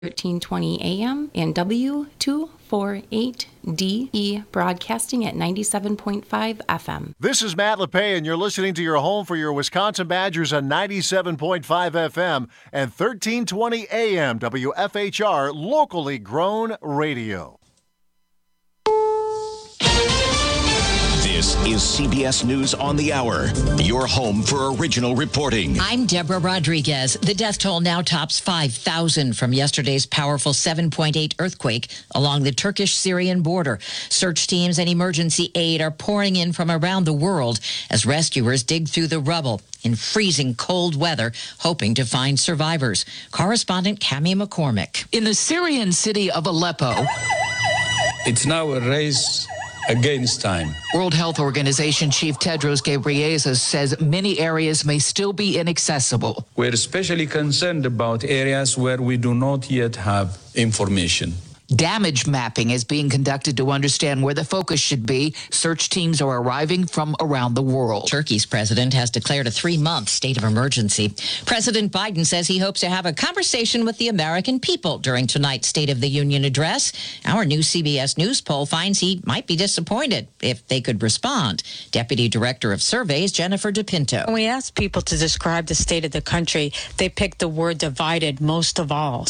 1320 AM and W248DE broadcasting at 97.5 FM. This is Matt LePay, and you're listening to your home for your Wisconsin Badgers on 97.5 FM and 1320 AM WFHR, locally grown radio. This is CBS News on the Hour, your home for original reporting. I'm Deborah Rodriguez. The death toll now tops 5,000 from yesterday's powerful 7.8 earthquake along the Turkish-Syrian border. Search teams and emergency aid are pouring in from around the world as rescuers dig through the rubble in freezing cold weather, hoping to find survivors. Correspondent Cami McCormick. In the Syrian city of Aleppo, it's now a race against time. World Health Organization Chief Tedros Ghebreyesus says many areas may still be inaccessible. We're especially concerned about areas where we do not yet have information. Damage mapping is being conducted to understand where the focus should be. Search teams are arriving from around the world. Turkey's president has declared a 3-month state of emergency. President Biden says he hopes to have a conversation with the American people during tonight's State of the Union address. Our new CBS News poll finds he might be disappointed if they could respond. Deputy Director of Surveys, Jennifer DePinto. When we asked people to describe the state of the country, they picked the word divided most of all.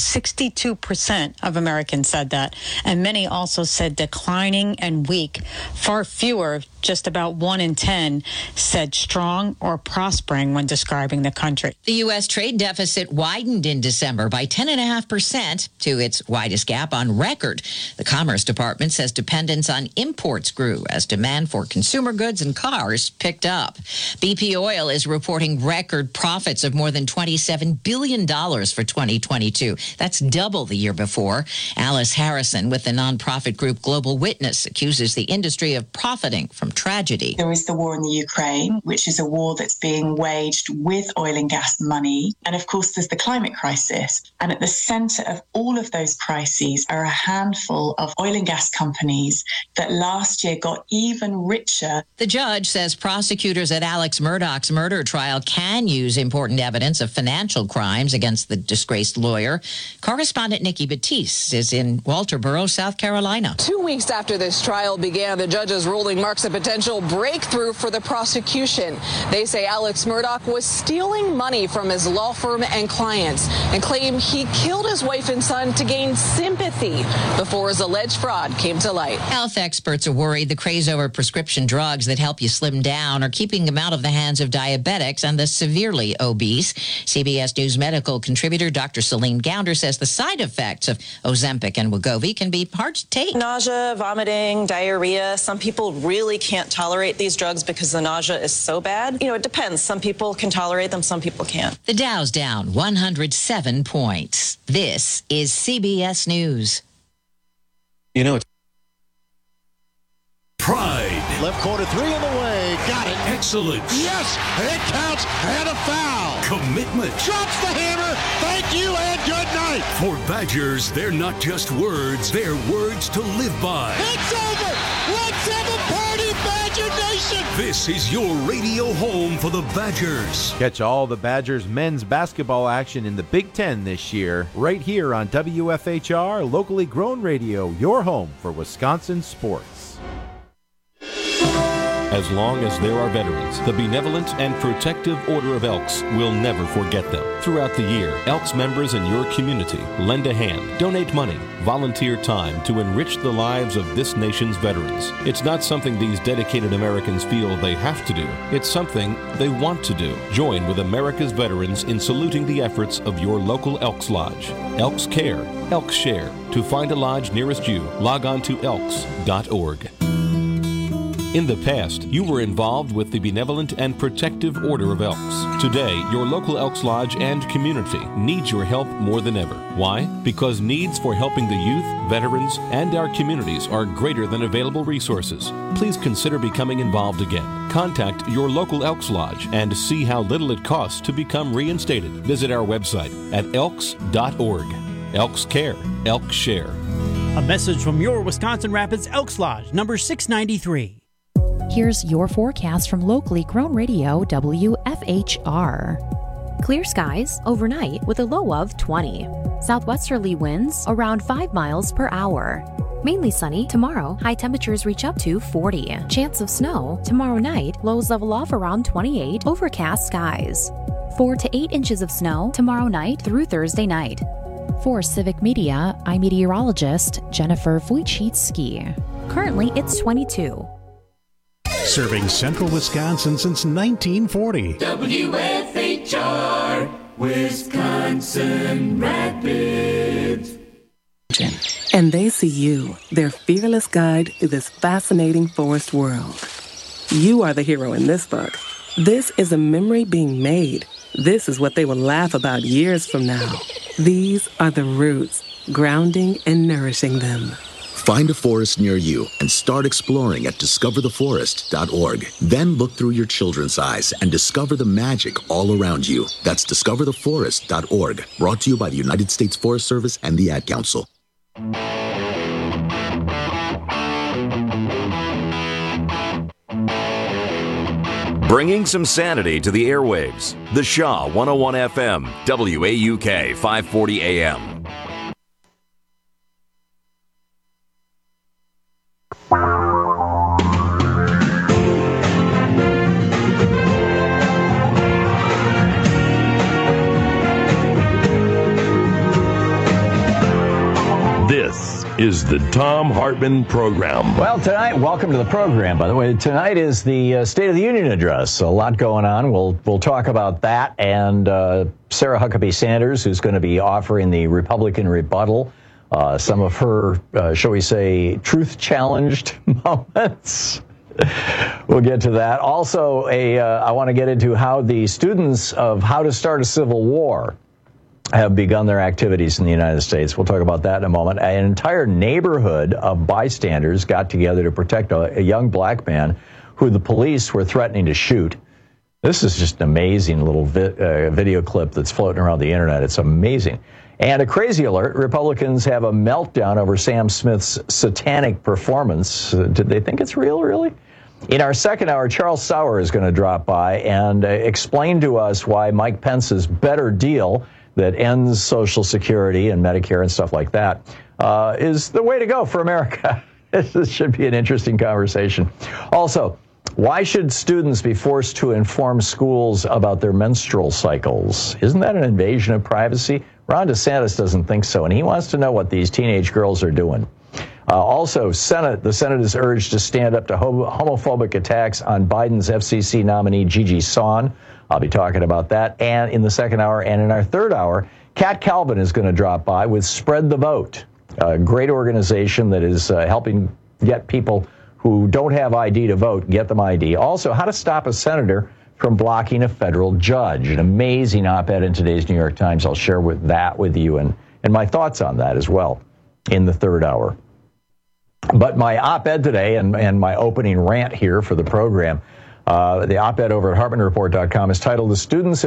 62% of Americans said that, and many also said declining and weak. Far fewer, just about 1 in 10, said strong or prospering when describing the country. The U.S. trade deficit widened in December by 10.5% to its widest gap on record. The Commerce Department says dependence on imports grew as demand for consumer goods and cars picked up. BP Oil is reporting record profits of more than $27 billion for 2022. That's double the year before. Alice Harrison with the nonprofit group Global Witness accuses the industry of profiting from tragedy. There is the war in the Ukraine, which is a war that's being waged with oil and gas money. And of course, there's the climate crisis. And at the center of all of those crises are a handful of oil and gas companies that last year got even richer. The judge says prosecutors at Alex Murdaugh's murder trial can use important evidence of financial crimes against the disgraced lawyer. Correspondent Nikki Batiste is in Walterboro, South Carolina. 2 weeks after this trial began, the judge's ruling marks a potential breakthrough for the prosecution. They say Alex Murdaugh was stealing money from his law firm and clients and claim he killed his wife and son to gain sympathy before his alleged fraud came to light. Health experts are worried the craze over prescription drugs that help you slim down are keeping them out of the hands of diabetics and the severely obese. CBS News medical contributor Dr. Celine Gounder says the side effects of Ozempic and Wegovy can be hard to take. Nausea, vomiting, diarrhea. Some people really can't tolerate these drugs because the nausea is so bad. It depends. Some people can tolerate them, some people can't. The Dow's down 107 points. This is CBS News. Pride. Left corner, 3 in the way. Got it. Excellence. Yes, it counts, and a foul. Commitment. Drops the hammer. Thank you and good night. For Badgers, they're not just words, they're words to live by. It's over. Let's have a party, Badger Nation. This is your radio home for the Badgers. Catch all the Badgers men's basketball action in the Big Ten this year, right here on WFHR, locally grown radio, your home for Wisconsin sports. As long as there are veterans, the Benevolent and Protective Order of Elks will never forget them. Throughout the year, Elks members in your community lend a hand, donate money, volunteer time to enrich the lives of this nation's veterans. It's not something these dedicated Americans feel they have to do. It's something they want to do. Join with America's veterans in saluting the efforts of your local Elks Lodge. Elks Care, Elks Share. To find a lodge nearest you, log on to elks.org. In the past, you were involved with the Benevolent and Protective Order of Elks. Today, your local Elks Lodge and community needs your help more than ever. Why? Because needs for helping the youth, veterans, and our communities are greater than available resources. Please consider becoming involved again. Contact your local Elks Lodge and see how little it costs to become reinstated. Visit our website at elks.org. Elks Care, Elks Share. A message from your Wisconsin Rapids Elks Lodge, number 693. Here's your forecast from locally grown radio WFHR. Clear skies overnight with a low of 20. Southwesterly winds around 5 miles per hour. Mainly sunny tomorrow. High temperatures reach up to 40. Chance of snow tomorrow night. Lows level off around 28. Overcast skies. 4 to 8 inches of snow tomorrow night through Thursday night. For Civic Media, I'm meteorologist Jennifer Wojcicki. Currently, it's 22. Serving central Wisconsin since 1940. WFHR, Wisconsin Rapids. And they see you, their fearless guide through this fascinating forest world. You are the hero in this book. This is a memory being made. This is what they will laugh about years from now. These are the roots, grounding and nourishing them. Find a forest near you and start exploring at discovertheforest.org. Then look through your children's eyes and discover the magic all around you. That's discovertheforest.org. Brought to you by the United States Forest Service and the Ad Council. Bringing some sanity to the airwaves. The Shaw 101 FM, WAUK 540 AM. This is the Thom Hartmann Program. Well, tonight, welcome to the program, by the way. Tonight is the State of the Union address. A lot going on. We'll talk about that and Sarah Huckabee Sanders, who's going to be offering the Republican rebuttal. Some of her, shall we say, truth-challenged moments. We'll get to that. Also, I want to get into how the students of How to Start a Civil War have begun their activities in the United States. We'll talk about that in a moment. An entire neighborhood of bystanders got together to protect a young black man who the police were threatening to shoot. This is just an amazing little video clip that's floating around the internet. It's amazing. And a crazy alert, Republicans have a meltdown over Sam Smith's satanic performance. Did they think it's real, really? In our second hour, Charles Sauer is going to drop by and explain to us why Mike Pence's better deal that ends Social Security and Medicare and stuff like that is the way to go for America. This should be an interesting conversation. Also, why should students be forced to inform schools about their menstrual cycles? Isn't that an invasion of privacy? Ron DeSantis doesn't think so, and he wants to know what these teenage girls are doing. Also, the Senate is urged to stand up to homophobic attacks on Biden's FCC nominee, Gigi Sohn. I'll be talking about that and in the second hour. And in our third hour, Kat Calvin is going to drop by with Spread the Vote, a great organization that is helping get people who don't have ID to vote, get them ID. Also, how to stop a senator from blocking a federal judge. An amazing op-ed in today's New York Times. I'll share that with you and my thoughts on that as well in the third hour. But my op-ed today and my opening rant here for the program, the op-ed over at HartmannReport.com is titled, "The Students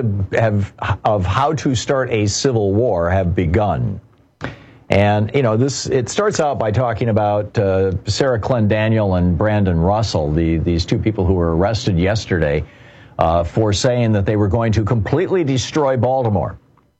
of How to Start a Civil War Have Begun." And, it starts out by talking about Sarah Clendaniel and Brandon Russell, these two people who were arrested yesterday for saying that they were going to completely destroy Baltimore.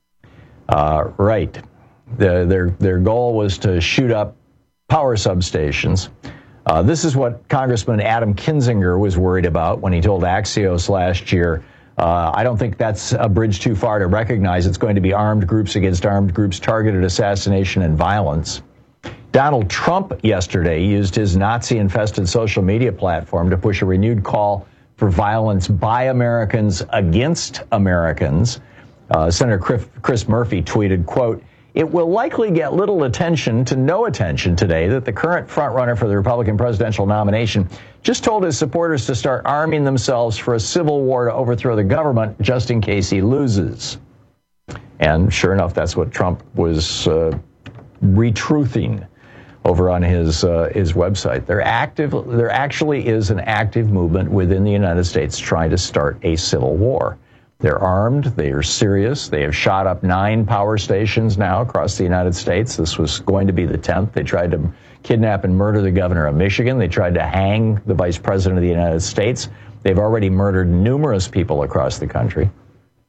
Right. Their goal was to shoot up power substations. This is what Congressman Adam Kinzinger was worried about when he told Axios last year, I don't think that's a bridge too far to recognize it's going to be armed groups against armed groups, targeted assassination and violence. Donald Trump yesterday used his Nazi-infested social media platform to push a renewed call for violence by Americans against Americans. Senator Chris Murphy tweeted, quote, "It will likely get little attention to no attention today that the current frontrunner for the Republican presidential nomination just told his supporters to start arming themselves for a civil war to overthrow the government just in case he loses." And sure enough, that's what Trump was retruthing over on his website. There actually is an active movement within the United States trying to start a civil war. They're armed. They are serious. They have shot up 9 power stations now across the United States. This was going to be the 10th. They tried to kidnap and murder the governor of Michigan. They tried to hang the vice president of the United States. They've already murdered numerous people across the country.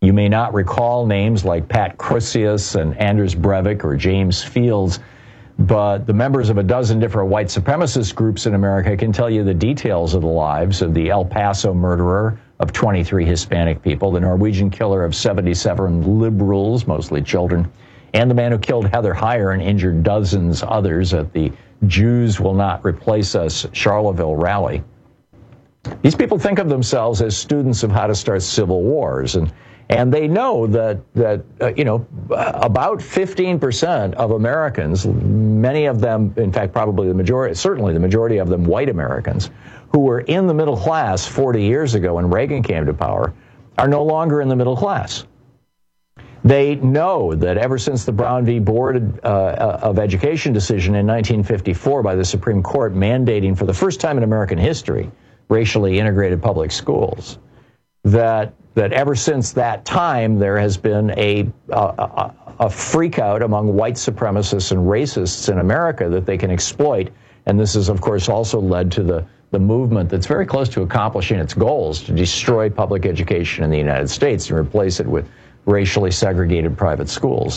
You may not recall names like Pat Crusius and Anders Breivik or James Fields, but the members of a dozen different white supremacist groups in America can tell you the details of the lives of the El Paso murderer of 23 Hispanic people, the Norwegian killer of 77 liberals, mostly children, and the man who killed Heather Heyer and injured dozens others at the Jews Will Not Replace Us Charlottesville rally. These people think of themselves as students of how to start civil wars, and they know that about 15% of Americans, many of them, in fact, probably certainly the majority of them white Americans, who were in the middle class 40 years ago when Reagan came to power, are no longer in the middle class. They know that ever since the Brown v. Board of Education decision in 1954 by the Supreme Court mandating for the first time in American history racially integrated public schools, that ever since that time there has been a freak out among white supremacists and racists in America that they can exploit. And this has, of course, also led to the movement that's very close to accomplishing its goals to destroy public education in the United States and replace it with racially segregated private schools.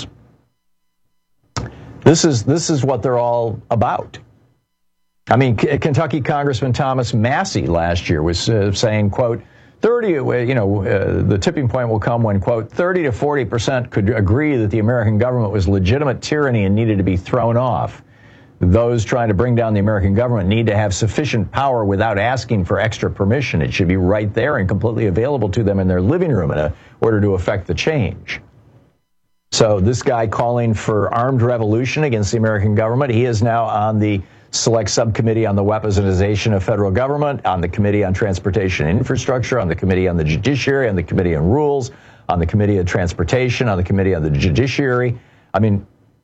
This is what they're all about. I mean, Kentucky Congressman Thomas Massie last year was saying, quote, the tipping point will come when, quote, 30 to 40% could agree that the American government was legitimate tyranny and needed to be thrown off. Those trying to bring down the American government need to have sufficient power without asking for extra permission. It should be right there and completely available to them in their living room in order to effect the change. So this guy calling for armed revolution against the American government, he is now on the Select Subcommittee on the Weaponization of Federal Government, on the Committee on Transportation and Infrastructure, on the Committee on the Judiciary, on the Committee on Rules, on the Committee of Transportation, on the Committee on the Judiciary. I mean,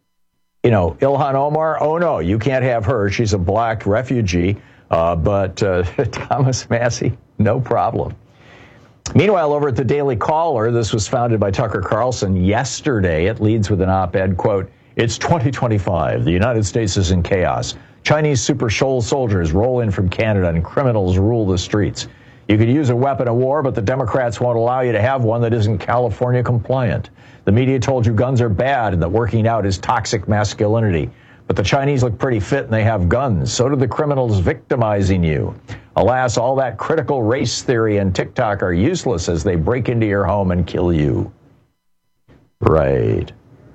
Ilhan Omar, oh no, you can't have her. She's a black refugee. But Thomas Massie, no problem. Meanwhile, over at the Daily Caller, this was founded by Tucker Carlson yesterday. It leads with an op-ed, quote, "It's 2025. The United States is in chaos. Chinese super shoal soldiers roll in from Canada and criminals rule the streets. You could use a weapon of war, but the Democrats won't allow you to have one that isn't California compliant. The media told you guns are bad and that working out is toxic masculinity. But the Chinese look pretty fit and they have guns. So do the criminals victimizing you. Alas, all that critical race theory and TikTok are useless as they break into your home and kill you." Right.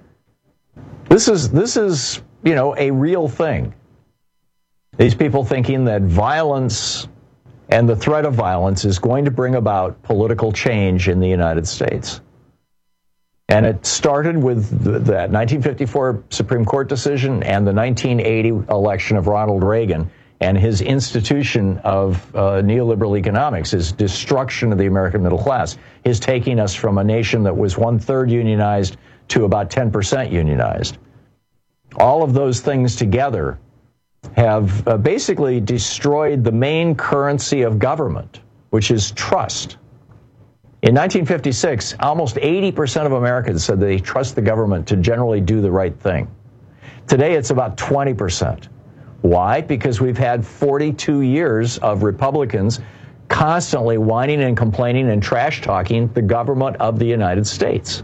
This is a real thing. These people thinking that violence and the threat of violence is going to bring about political change in the United States. And it started with that 1954 Supreme Court decision and the 1980 election of Ronald Reagan and his institution of neoliberal economics, his destruction of the American middle class, his taking us from a nation that was 1/3 unionized to about 10% unionized. All of those things together have basically destroyed the main currency of government, which is trust. In 1956, almost 80% of Americans said they trust the government to generally do the right thing. Today, it's about 20%. Why? Because we've had 42 years of Republicans constantly whining and complaining and trash-talking the government of the United States.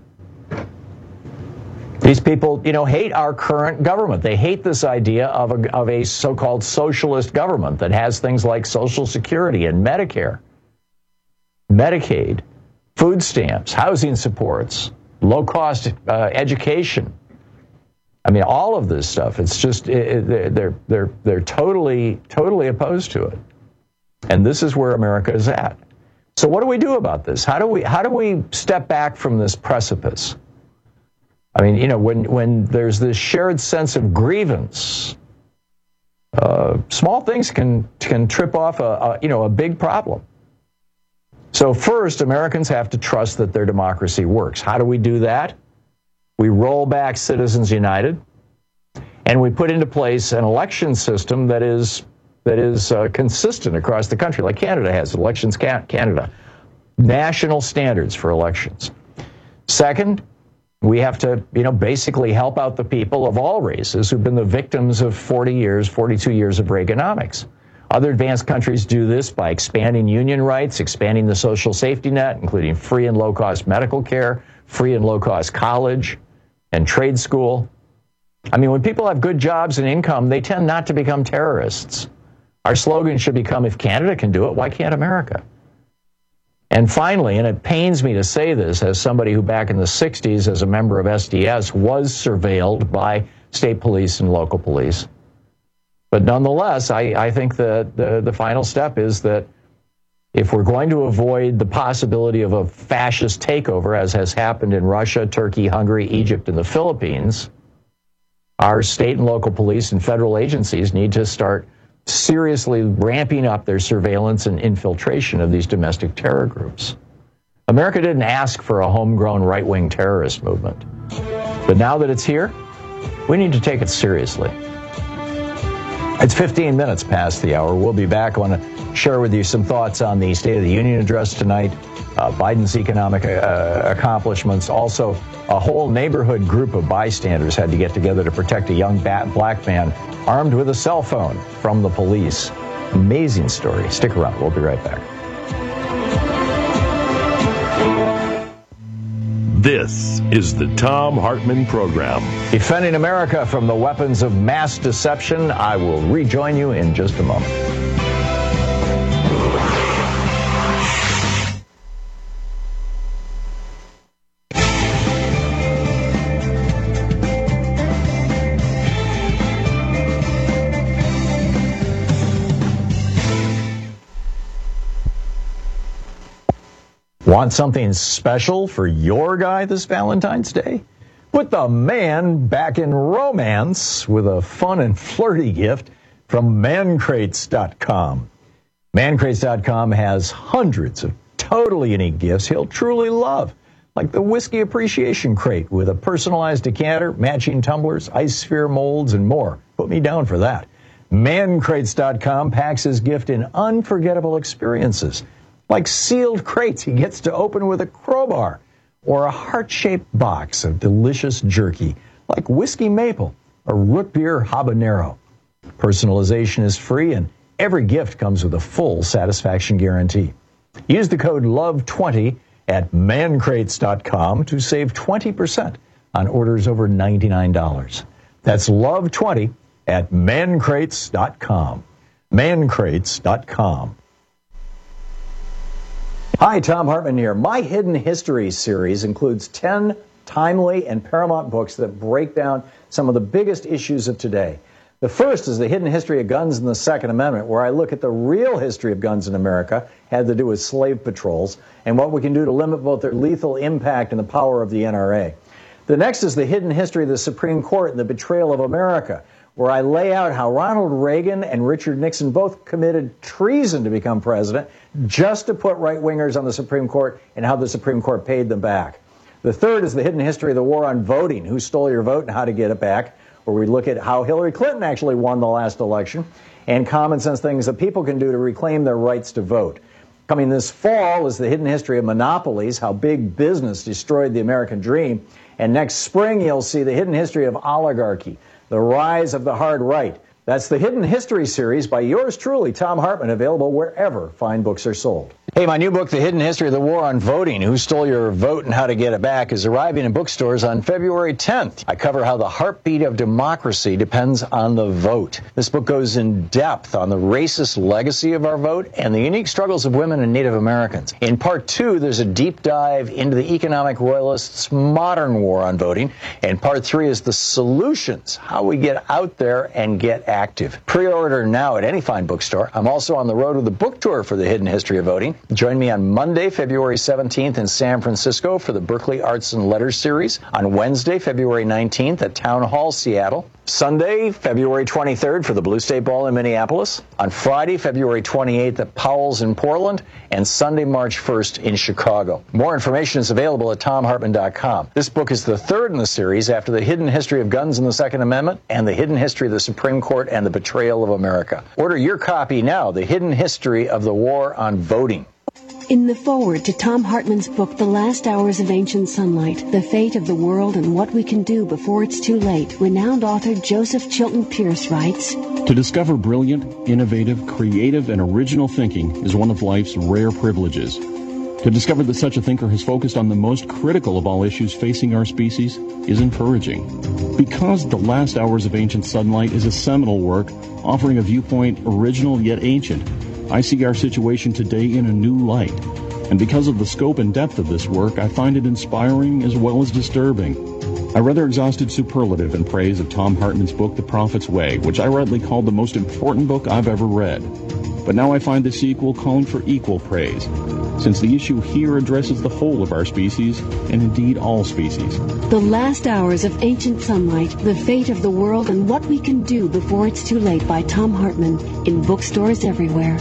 These people, hate our current government. They hate this idea of a so-called socialist government that has things like Social Security and Medicare, Medicaid, food stamps, housing supports, low-cost education. I mean, all of this stuff. It's just they're totally opposed to it, and this is where America is at. So, what do we do about this? How do we step back from this precipice? I mean, when there's this shared sense of grievance, small things can trip off a big problem. So first, Americans have to trust that their democracy works. How do we do that? We roll back Citizens United, and we put into place an election system that is consistent across the country, like Canada has. Elections Canada. National standards for elections. Second, we have to, basically help out the people of all races who've been the victims of 42 years of Reaganomics. Other advanced countries do this by expanding union rights, expanding the social safety net, including free and low-cost medical care, free and low-cost college and trade school. I mean, when people have good jobs and income, they tend not to become terrorists. Our slogan should become, if Canada can do it, why can't America? And finally, and it pains me to say this as somebody who back in the 60s as a member of SDS was surveilled by state police and local police. But nonetheless, I think that the final step is that if we're going to avoid the possibility of a fascist takeover, as has happened in Russia, Turkey, Hungary, Egypt, and the Philippines, our state and local police and federal agencies need to start seriously ramping up their surveillance and infiltration of these domestic terror groups. America didn't ask for a homegrown right-wing terrorist movement. But now that it's here, we need to take it seriously. It's 15 minutes past the hour. We'll be back. I want to share with you some thoughts on the State of the Union address tonight, Biden's economic accomplishments. Also, a whole neighborhood group of bystanders had to get together to protect a young black man armed with a cell phone from the police. Amazing story. Stick around. We'll be right back. This is the Thom Hartmann Program. Defending America from the weapons of mass deception. I will rejoin you in just a moment. Want something special for your guy this Valentine's Day? Put the man back in romance with a fun and flirty gift from mancrates.com. Mancrates.com has hundreds of totally unique gifts he'll truly love, like the Whiskey Appreciation Crate with a personalized decanter, matching tumblers, ice sphere molds, and more. Put me down for that. Mancrates.com packs his gift in unforgettable experiences, like sealed crates he gets to open with a crowbar, or a heart-shaped box of delicious jerky, like whiskey maple or root beer habanero. Personalization is free, and every gift comes with a full satisfaction guarantee. Use the code LOVE20 at mancrates.com to save 20% on orders over $99. That's LOVE20 at mancrates.com. Mancrates.com. Hi, Thom Hartmann here. My Hidden History series includes 10 timely and paramount books that break down some of the biggest issues of today. The first is The Hidden History of Guns and the Second Amendment, where I look at the real history of guns in America, had to do with slave patrols, and what we can do to limit both their lethal impact and the power of the NRA. The next is The Hidden History of the Supreme Court and the Betrayal of America, where I lay out how Ronald Reagan and Richard Nixon both committed treason to become president just to put right-wingers on the Supreme Court and how the Supreme Court paid them back. The third is The Hidden History of the War on Voting, Who Stole Your Vote and How to Get It Back, where we look at how Hillary Clinton actually won the last election and common sense things that people can do to reclaim their rights to vote. Coming this fall is The Hidden History of Monopolies, how big business destroyed the American dream. And next spring, you'll see The Hidden History of Oligarchy, the rise of the hard right. That's the Hidden History series by yours truly, Thom Hartmann, available wherever fine books are sold. Hey, my new book, The Hidden History of the War on Voting, Who Stole Your Vote and How to Get It Back, is arriving in bookstores on February 10th. I cover how the heartbeat of democracy depends on the vote. This book goes in depth on the racist legacy of our vote and the unique struggles of women and Native Americans. In part 2, there's a deep dive into the economic royalists' modern war on voting. And part 3 is the solutions, how we get out there and get active. Pre-order now at any fine bookstore. I'm also on the road with a book tour for The Hidden History of Voting. Join me on Monday, February 17th in San Francisco for the Berkeley Arts and Letters series. On Wednesday, February 19th at Town Hall, Seattle. Sunday, February 23rd for the Blue State Ball in Minneapolis. On Friday, February 28th at Powell's in Portland. And Sunday, March 1st in Chicago. More information is available at ThomHartmann.com. This book is the third in the series after The Hidden History of Guns and the Second Amendment and The Hidden History of the Supreme Court and the Betrayal of America. Order your copy now, The Hidden History of the War on Voting. In the foreword to Thom Hartmann's book, The Last Hours of Ancient Sunlight, The Fate of the World and What We Can Do Before It's Too Late, renowned author Joseph Chilton Pearce writes, To discover brilliant, innovative, creative, and original thinking is one of life's rare privileges. To discover that such a thinker has focused on the most critical of all issues facing our species is encouraging. Because The Last Hours of Ancient Sunlight is a seminal work offering a viewpoint original yet ancient, I see our situation today in a new light. And because of the scope and depth of this work, I find it inspiring as well as disturbing. I rather exhausted superlative in praise of Thom Hartmann's book, The Prophet's Way, which I rightly called the most important book I've ever read. But now I find the sequel calling for equal praise, since the issue here addresses the whole of our species, and indeed all species. The Last Hours of Ancient Sunlight, The Fate of the World and What We Can Do Before It's Too Late by Thom Hartmann, in bookstores everywhere.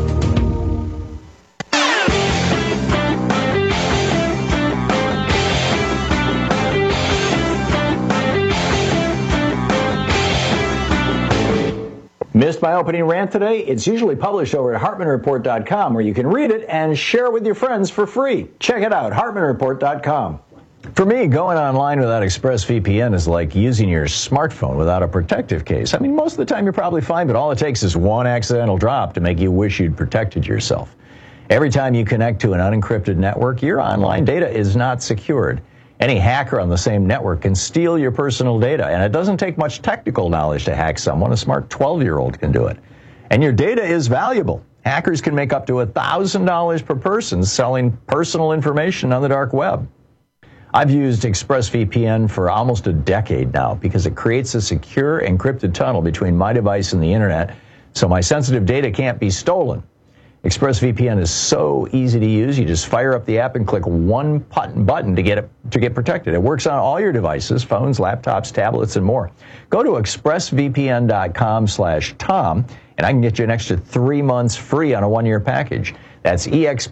Missed my opening rant today? It's usually published over at HartmannReport.com, where you can read it and share it with your friends for free. Check it out, HartmannReport.com. For me, going online without ExpressVPN is like using your smartphone without a protective case. I mean, most of the time you're probably fine, but all it takes is one accidental drop to make you wish you'd protected yourself. Every time you connect to an unencrypted network, your online data is not secured. Any hacker on the same network can steal your personal data, and it doesn't take much technical knowledge to hack someone. A smart 12-year-old can do it. And your data is valuable. Hackers can make up to $1,000 per person selling personal information on the dark web. I've used ExpressVPN for almost a decade now because it creates a secure encrypted tunnel between my device and the internet, so my sensitive data can't be stolen. ExpressVPN is so easy to use. You just fire up the app and click one button to get protected. It works on all your devices, phones, laptops, tablets, and more. Go to expressvpn.com/Tom, and I can get you an extra 3 months free on a 1-year package. That's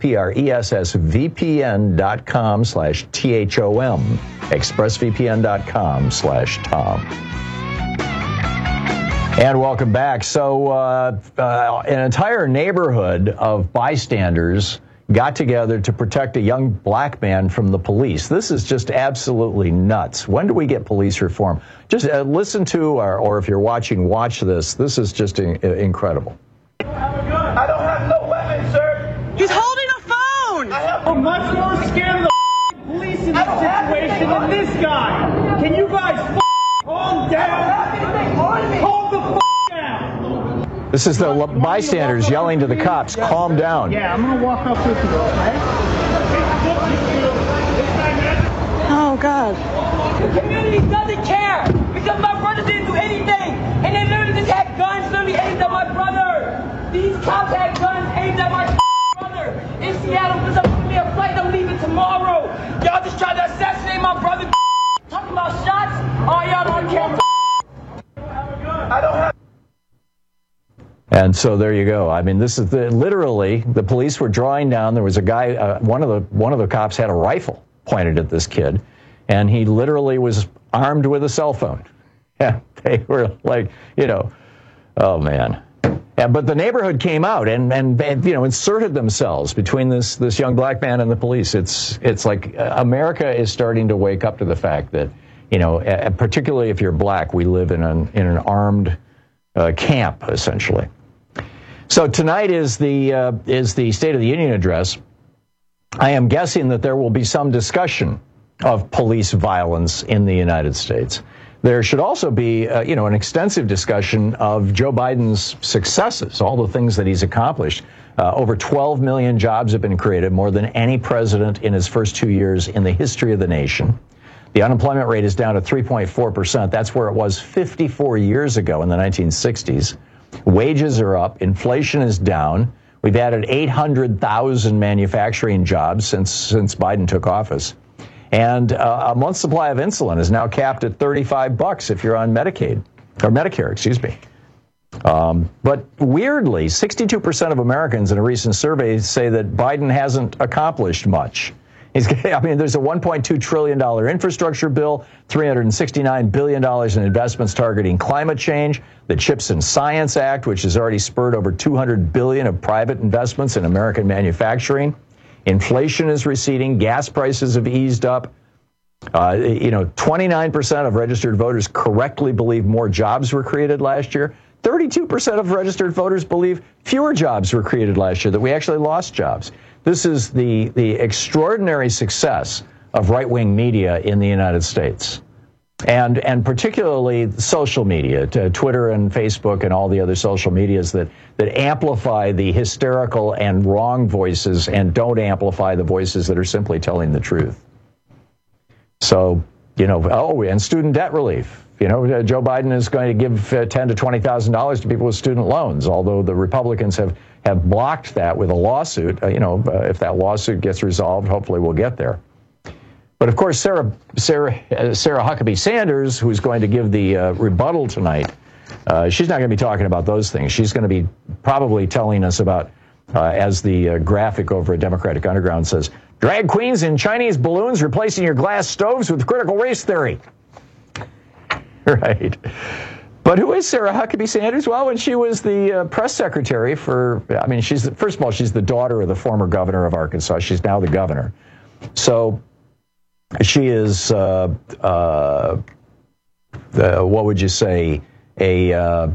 expressvpn.com/THOM, expressvpn.com/Tom. And welcome back. So an entire neighborhood of bystanders got together to protect a young black man from the police. This is just absolutely nuts. When do we get police reform? Just listen to, or if you're watching, watch this. This is just incredible. I don't have no weapon, sir. He's holding a phone. I'm much more scared of the police in this situation than this guy. Can you guys calm down? Calm the down. This is the bystanders yelling to the cops, calm down. Yeah, I'm going to walk up with you, okay? Oh, God. The community doesn't care because my brother didn't do anything. And they literally just had guns literally aimed at my brother. These cops had guns aimed at my brother. In Seattle, because I'm going to be a flight, I'm leaving tomorrow. Y'all just tried to assassinate my brother. Talking about shots? Oh, y'all don't care. I don't have. And so there you go. I mean, this is literally the police were drawing down. There was a guy, one of the cops had a rifle pointed at this kid, and he literally was armed with a cell phone. Yeah, they were like, oh man. Yeah, but the neighborhood came out and inserted themselves between this young black man and the police. It's like America is starting to wake up to the fact that, particularly if you're black, we live in an armed camp essentially. So tonight is the State of the Union address. I am guessing that there will be some discussion of police violence in the United States. There should also be, an extensive discussion of Joe Biden's successes, all the things that he's accomplished. Over 12 million jobs have been created, more than any president in his first 2 years in the history of the nation. The unemployment rate is down to 3.4%. That's where it was 54 years ago in the 1960s. Wages are up. Inflation is down. We've added 800,000 manufacturing jobs since Biden took office. And a month's supply of insulin is now capped at $35 if you're on Medicaid, or Medicare, excuse me. But weirdly, 62% of Americans in a recent survey say that Biden hasn't accomplished much. There's a $1.2 trillion infrastructure bill, $369 billion in investments targeting climate change, the CHIPS and Science Act, which has already spurred over $200 billion of private investments in American manufacturing. Inflation is receding. Gas prices have eased up. 29% of registered voters correctly believe more jobs were created last year. 32% of registered voters believe fewer jobs were created last year, that we actually lost jobs. This is the extraordinary success of right-wing media in the United States, and particularly social media, Twitter and Facebook and all the other social medias that amplify the hysterical and wrong voices and don't amplify the voices that are simply telling the truth. So, and student debt relief. Joe Biden is going to give $10,000 to $20,000 to people with student loans, although the Republicans have blocked that with a lawsuit. If that lawsuit gets resolved, hopefully we'll get there. But of course, Sarah Huckabee Sanders, who's going to give the rebuttal tonight, she's not going to be talking about those things. She's going to be probably telling us about, as the graphic over at Democratic Underground says, drag queens in Chinese balloons replacing your glass stoves with critical race theory. Right. But who is Sarah Huckabee Sanders? Well, when she was the press secretary she's the daughter of the former governor of Arkansas. She's now the governor. So she is, what would you say, there's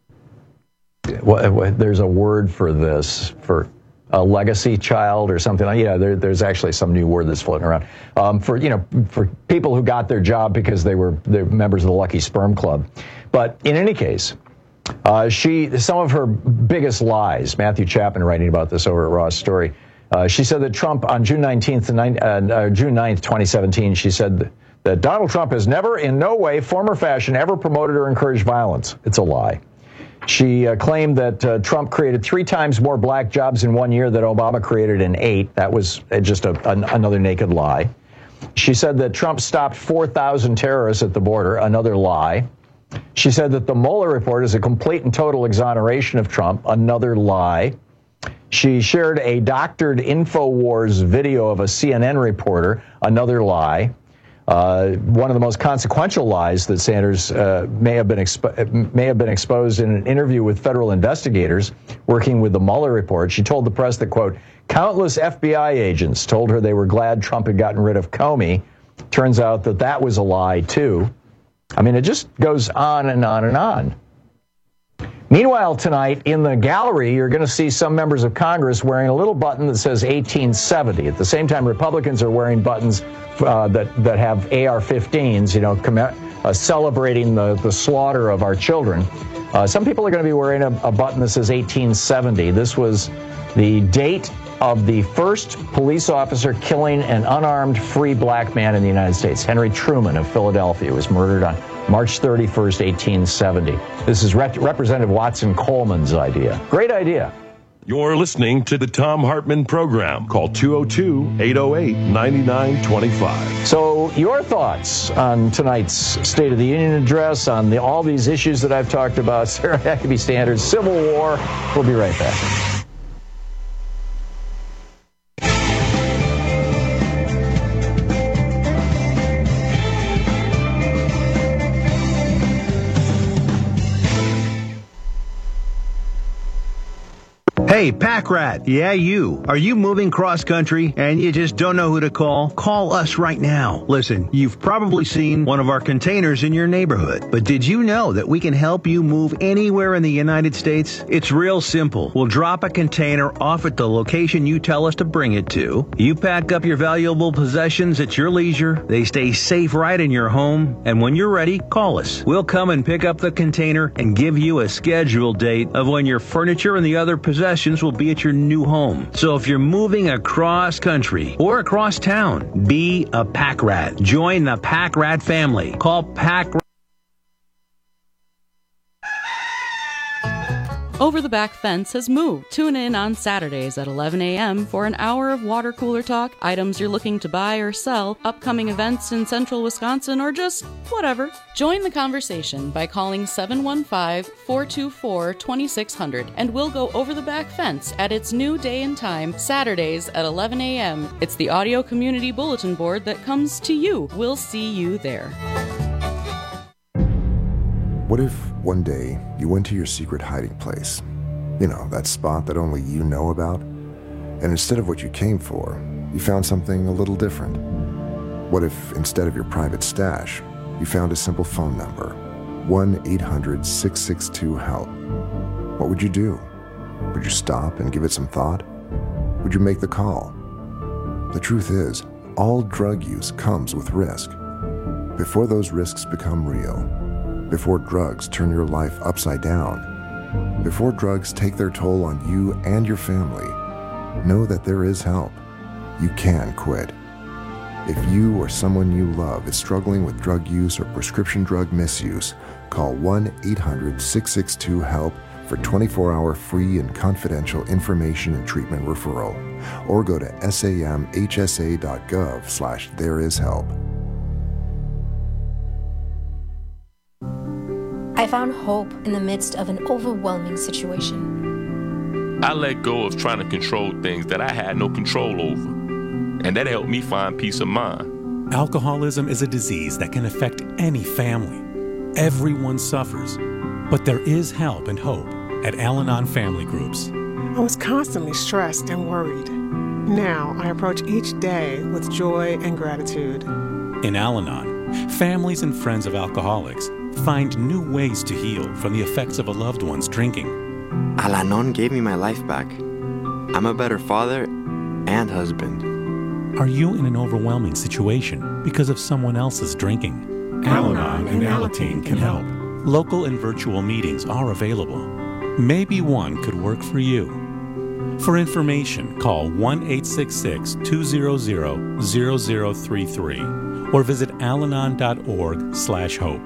a word for this, for a legacy child or something. There's actually some new word that's floating around for people who got their job because they're members of the Lucky Sperm Club. But in any case, some of her biggest lies. Matthew Chapman writing about this over at Ross Story. She said that Trump on June 9th, 2017, she said that Donald Trump has never, in no way, form or fashion, ever promoted or encouraged violence. It's a lie. She claimed that Trump created 3 times more black jobs in 1 year than Obama created in 8. That was just another naked lie. She said that Trump stopped 4,000 terrorists at the border. Another lie. She said that the Mueller report is a complete and total exoneration of Trump. Another lie. She shared a doctored InfoWars video of a CNN reporter. Another lie. One of the most consequential lies that Sanders may have been exposed in an interview with federal investigators working with the Mueller report. She told the press that, quote, countless FBI agents told her they were glad Trump had gotten rid of Comey. Turns out that was a lie, too. It just goes on and on and on. Meanwhile, tonight in the gallery, you're going to see some members of Congress wearing a little button that says 1870. At the same time, Republicans are wearing buttons that have AR-15s, celebrating the slaughter of our children. Some people are going to be wearing a button that says 1870. This was the date of the first police officer killing an unarmed free black man in the United States. Henry Truman of Philadelphia was murdered on March 31st, 1870. This is Representative Watson Coleman's idea. Great idea. You're listening to the Thom Hartmann Program. Call 202-808-9925. So your thoughts on tonight's State of the Union address, on all these issues that I've talked about, Sarah Huckabee Sanders, Civil War. We'll be right back. Hey, Pack Rat. Yeah, you. Are you moving cross-country and you just don't know who to call? Call us right now. Listen, you've probably seen one of our containers in your neighborhood. But did you know that we can help you move anywhere in the United States? It's real simple. We'll drop a container off at the location you tell us to bring it to. You pack up your valuable possessions at your leisure. They stay safe right in your home. And when you're ready, call us. We'll come and pick up the container and give you a scheduled date of when your furniture and the other possessions will be at your new home. So if you're moving across country or across town, be a Pack Rat. Join the Pack Rat family. Call Pack Rat. Over the Back Fence has moved. Tune in on Saturdays at 11 a.m. for an hour of water cooler talk, items you're looking to buy or sell, upcoming events in central Wisconsin, or just whatever. Join the conversation by calling 715-424-2600, and we'll go over the back fence at its new day and time, Saturdays at 11 a.m. It's the audio community bulletin board that comes to you. We'll see you there. What if one day you went to your secret hiding place? You know, that spot that only you know about? And instead of what you came for, you found something a little different. What if instead of your private stash, you found a simple phone number, 1-800-662-HELP? What would you do? Would you stop and give it some thought? Would you make the call? The truth is, all drug use comes with risk. Before those risks become real, before drugs turn your life upside down, before drugs take their toll on you and your family, know that there is help. You can quit. If you or someone you love is struggling with drug use or prescription drug misuse, call 1-800-662-HELP for 24-hour free and confidential information and treatment referral, or go to samhsa.gov/thereishelp. I found hope in the midst of an overwhelming situation. I let go of trying to control things that I had no control over, and that helped me find peace of mind. Alcoholism is a disease that can affect any family. Everyone suffers, but there is help and hope at Al-Anon Family Groups. I was constantly stressed and worried. Now I approach each day with joy and gratitude. In Al-Anon, families and friends of alcoholics find new ways to heal from the effects of a loved one's drinking. Al-Anon gave me my life back. I'm a better father and husband. Are you in an overwhelming situation because of someone else's drinking? Al-Anon and Alateen can help. Local and virtual meetings are available. Maybe one could work for you. For information, call 1-866-200-0033 or visit alanon.org/hope.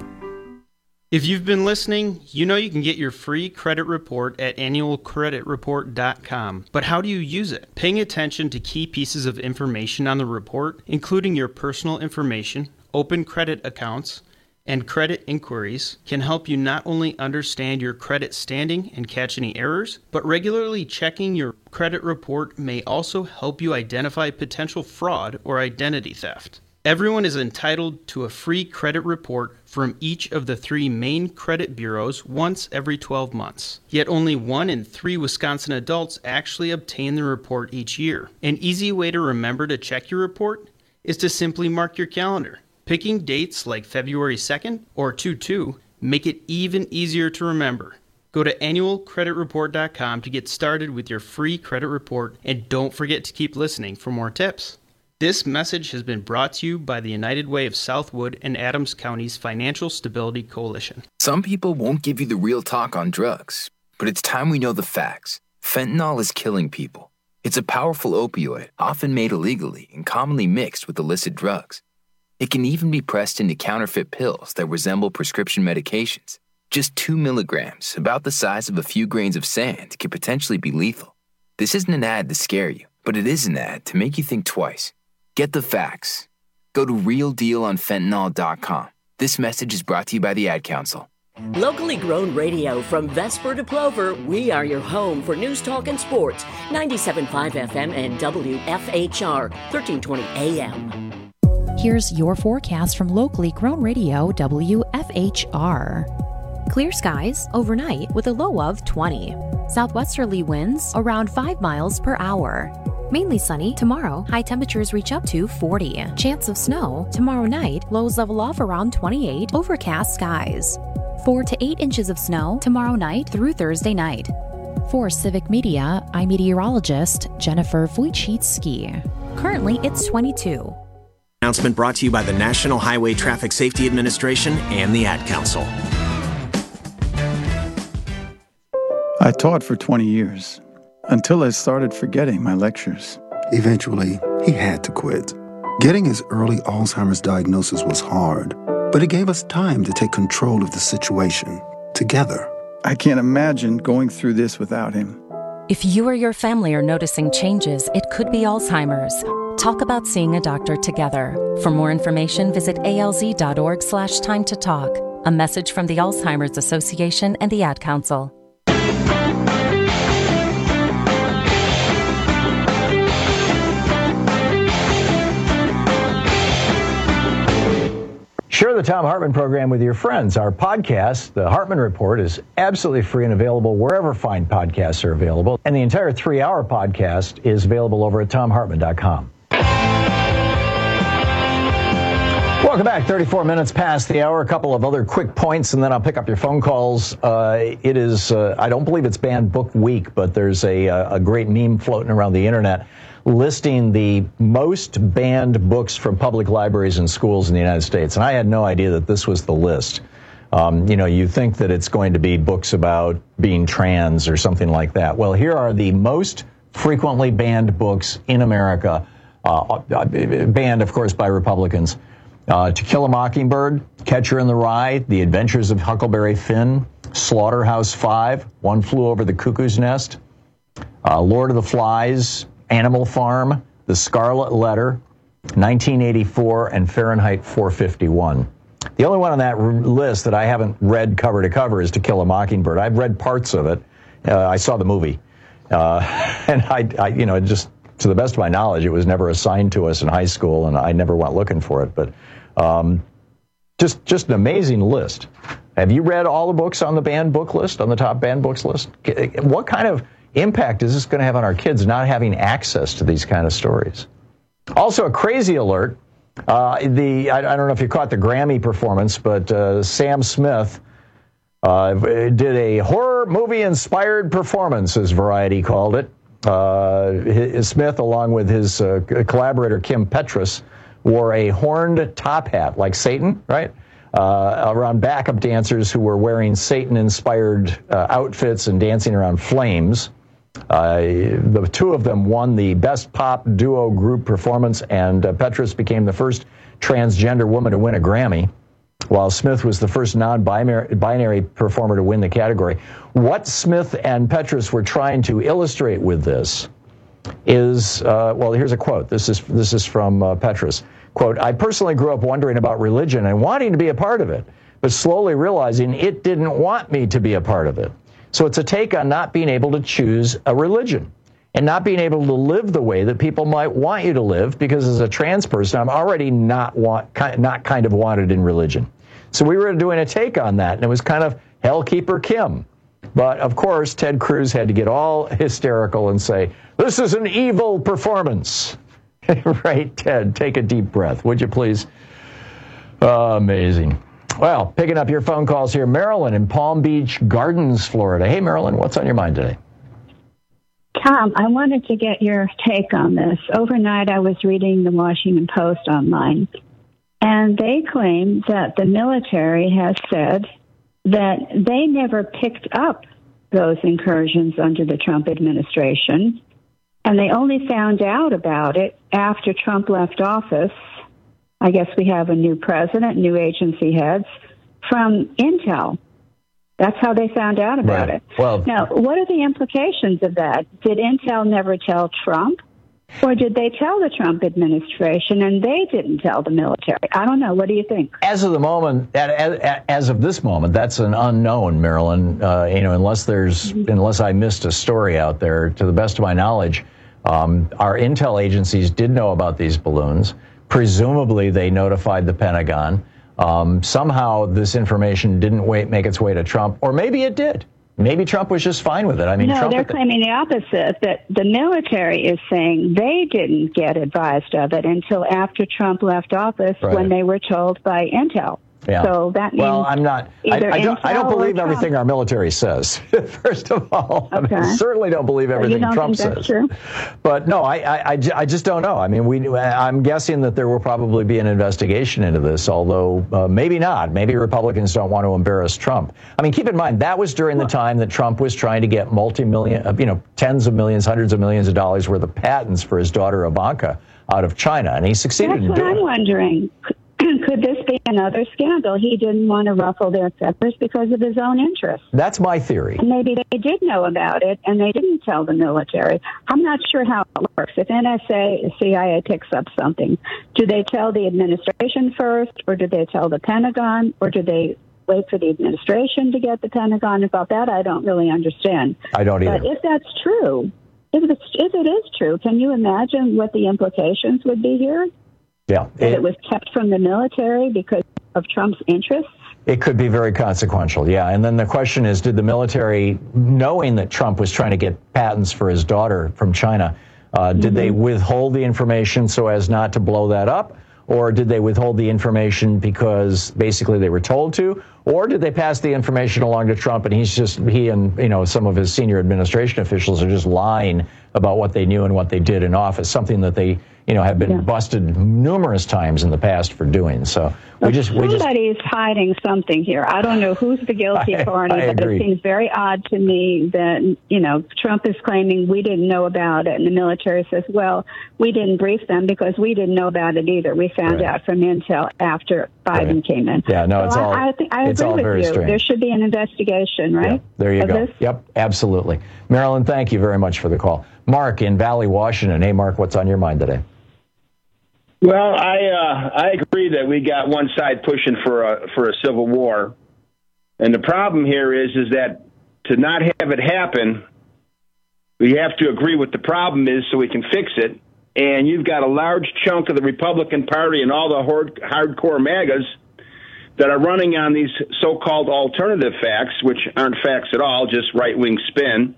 If you've been listening, you know you can get your free credit report at annualcreditreport.com. But how do you use it? Paying attention to key pieces of information on the report, including your personal information, open credit accounts, and credit inquiries, can help you not only understand your credit standing and catch any errors, but regularly checking your credit report may also help you identify potential fraud or identity theft. Everyone is entitled to a free credit report from each of the 3 main credit bureaus once every 12 months. Yet only 1 in 3 Wisconsin adults actually obtain the report each year. An easy way to remember to check your report is to simply mark your calendar. Picking dates like February 2nd or 2/2 make it even easier to remember. Go to annualcreditreport.com to get started with your free credit report, and don't forget to keep listening for more tips. This message has been brought to you by the United Way of Southwood and Adams County's Financial Stability Coalition. Some people won't give you the real talk on drugs, but it's time we know the facts. Fentanyl is killing people. It's a powerful opioid, often made illegally and commonly mixed with illicit drugs. It can even be pressed into counterfeit pills that resemble prescription medications. Just 2 milligrams, about the size of a few grains of sand, can potentially be lethal. This isn't an ad to scare you, but it is an ad to make you think twice. Get the facts. Go to realdealonfentanyl.com. This message is brought to you by the Ad Council. Locally grown radio from Vesper to Plover, we are your home for news, talk, and sports. 97.5 FM and WFHR, 1320 AM. Here's your forecast from locally grown radio WFHR. Clear skies overnight with a low of 20. Southwesterly winds around 5 miles per hour. Mainly sunny tomorrow. High temperatures reach up to 40. Chance of snow tomorrow night. Lows level off around 28. Overcast skies. 4 to 8 inches of snow tomorrow night through Thursday night. For Civic Media, I'm meteorologist Jennifer Wojcicki. Currently, it's 22. Announcement brought to you by the National Highway Traffic Safety Administration and the Ad Council. I taught for 20 years, until I started forgetting my lectures. Eventually, he had to quit. Getting his early Alzheimer's diagnosis was hard, but it gave us time to take control of the situation, together. I can't imagine going through this without him. If you or your family are noticing changes, it could be Alzheimer's. Talk about seeing a doctor together. For more information, visit alz.org/time to talk. A message from the Alzheimer's Association and the Ad Council. Share the Thom Hartmann program with your friends. Our podcast, The Hartmann Report, is absolutely free and available wherever fine podcasts are available. And the entire 3-hour podcast is available over at thomhartmann.com. Welcome back. 34 minutes past the hour. A couple of other quick points, and then I'll pick up your phone calls. It is, I don't believe it's Banned Book Week, but there's a great meme floating around the internet listing the most banned books from public libraries and schools in the United States. And I had no idea that this was the list. You think that it's going to be books about being trans or something like that. Well, here are the most frequently banned books in America, banned, of course, by Republicans. To Kill a Mockingbird, Catcher in the Rye, The Adventures of Huckleberry Finn, Slaughterhouse-Five, One Flew Over the Cuckoo's Nest, Lord of the Flies, Animal Farm, The Scarlet Letter, 1984, and Fahrenheit 451. The only one on that list that I haven't read cover to cover is To Kill a Mockingbird. I've read parts of it. I saw the movie. And I just, to the best of my knowledge, it was never assigned to us in high school, and I never went looking for it. But just an amazing list. Have you read all the books on the banned book list, on the top banned books list? What kind of impact is this going to have on our kids not having access to these kind of stories? Also, a crazy alert. I don't know if you caught the Grammy performance, but Sam Smith did a horror movie-inspired performance, as Variety called it. Smith, along with his collaborator Kim Petras, wore a horned top hat, like Satan, right? Around backup dancers who were wearing Satan-inspired outfits and dancing around flames. The two of them won the Best Pop Duo Group Performance, and Petras became the first transgender woman to win a Grammy, while Smith was the first non-binary performer to win the category. What Smith and Petras were trying to illustrate with this is, here's a quote. This is from Petras. Quote, "I personally grew up wondering about religion and wanting to be a part of it, but slowly realizing it didn't want me to be a part of it. So it's a take on not being able to choose a religion and not being able to live the way that people might want you to live, because as a trans person, I'm already not kind of wanted in religion." So we were doing a take on that, and it was kind of Hellkeeper Kim. But, of course, Ted Cruz had to get all hysterical and say, "This is an evil performance." Right, Ted? Take a deep breath, would you please? Amazing. Well, picking up your phone calls here, Marilyn in Palm Beach Gardens, Florida. Hey, Marilyn, what's on your mind today? Tom, I wanted to get your take on this. Overnight, I was reading the Washington Post online, and they claim that the military has said that they never picked up those incursions under the Trump administration, and they only found out about it after Trump left office. I guess we have a new president, new agency heads, from Intel. That's how they found out about it. Well, now, what are the implications of that? Did Intel never tell Trump? Or did they tell the Trump administration and they didn't tell the military? I don't know. What do you think? As of this moment, that's an unknown, Marilyn. Unless I missed a story out there. To the best of my knowledge, our intel agencies did know about these balloons. Presumably, they notified the Pentagon. Somehow, this information didn't make its way to Trump, or maybe it did. Maybe Trump was just fine with it. I mean, no, they're claiming the opposite, that the military is saying they didn't get advised of it until after Trump left office, when they were told by Intel. Yeah. So that means I don't believe everything our military says, first of all. Okay. I certainly don't believe everything Trump says. That's true? But no, I just don't know. I mean, I'm guessing that there will probably be an investigation into this, although maybe not. Maybe Republicans don't want to embarrass Trump. I mean, keep in mind, that was during the time that Trump was trying to get tens of millions, hundreds of millions of dollars worth of patents for his daughter Ivanka out of China, and he succeeded in doing it. That's what I'm wondering. could this be another scandal? He didn't want to ruffle their feathers because of his own interests. That's my theory. And maybe they did know about it, and they didn't tell the military. I'm not sure how it works. If NSA, CIA picks up something, do they tell the administration first, or do they tell the Pentagon, or do they wait for the administration to get the Pentagon involved? That I don't really understand. I don't either. But if that's true, if it is true, can you imagine what the implications would be here? Yeah. That it was kept from the military because of Trump's interests? It could be very consequential, yeah. And then the question is, did the military, knowing that Trump was trying to get patents for his daughter from China, did they withhold the information so as not to blow that up? Or did they withhold the information because basically they were told to? Or did they pass the information along to Trump and he and some of his senior administration officials are just lying about what they knew and what they did in office, something that they have been busted numerous times in the past for doing. So somebody's hiding something here. I don't know who's the guilty party, but it seems very odd to me that, Trump is claiming we didn't know about it. And the military says, well, we didn't brief them because we didn't know about it either. We found out from intel after Biden came in. Yeah, no, so I agree with you. Strange. There should be an investigation, right? Yeah, there you go. This? Yep, absolutely. Marilyn, thank you very much for the call. Mark in Valley, Washington. Hey, Mark, what's on your mind today? Well, I agree that we got one side pushing for a civil war, and the problem here is that to not have it happen, we have to agree what the problem is so we can fix it. And you've got a large chunk of the Republican Party and all the hardcore MAGAs that are running on these so-called alternative facts, which aren't facts at all, just right-wing spin.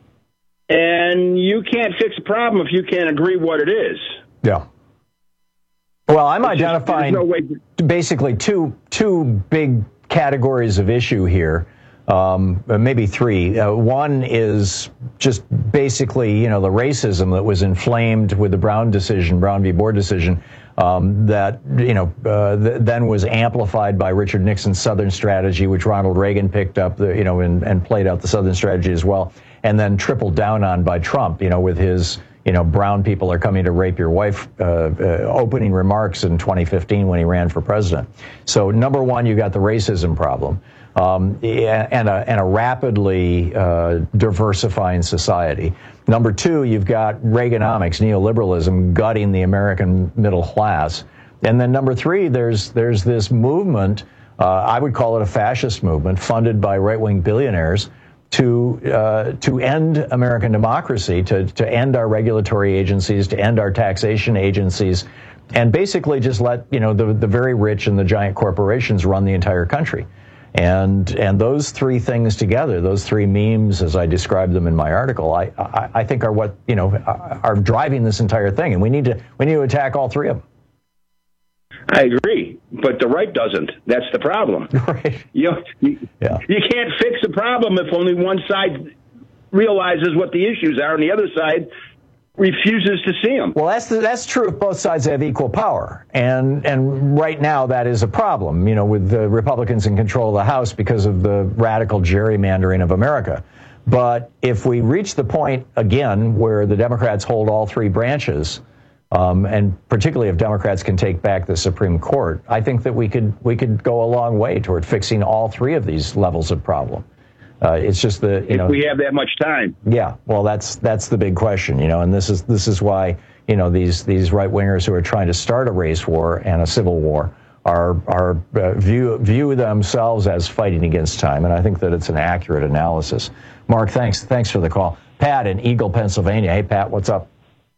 And you can't fix a problem if you can't agree what it is. Yeah. Well, I'm identifying basically two big categories of issue here, maybe three. One is just basically, the racism that was inflamed with the Brown v. Board decision, that then was amplified by Richard Nixon's Southern strategy, which Ronald Reagan picked up, and played out the Southern strategy as well, and then tripled down on by Trump, with his brown people are coming to rape your wife opening remarks in 2015 when he ran for president. So number one, you got the racism problem, and a rapidly diversifying society. Number two, you've got Reaganomics, neoliberalism, gutting the American middle class. And then number three, there's this movement, I would call it a fascist movement, funded by right-wing billionaires, to end American democracy, to end our regulatory agencies, to end our taxation agencies, and basically just let the very rich and the giant corporations run the entire country. And those three things together, those three memes, as I described them in my article, I think are what are driving this entire thing, and we need to attack all three of them. I agree, but the right doesn't. That's the problem. Right. You can't fix a problem if only one side realizes what the issues are and the other side refuses to see them. Well, that's true if both sides have equal power, and right now that is a problem. With the Republicans in control of the House because of the radical gerrymandering of America. But if we reach the point again where the Democrats hold all three branches, and particularly if Democrats can take back the Supreme Court, I think that we could go a long way toward fixing all three of these levels of problem. It's just if we have that much time. Yeah, well, that's the big question, and this is why these right wingers who are trying to start a race war and a civil war are view themselves as fighting against time, and I think that it's an accurate analysis. Mark, thanks for the call. Pat in Eagle, Pennsylvania. Hey, Pat, what's up?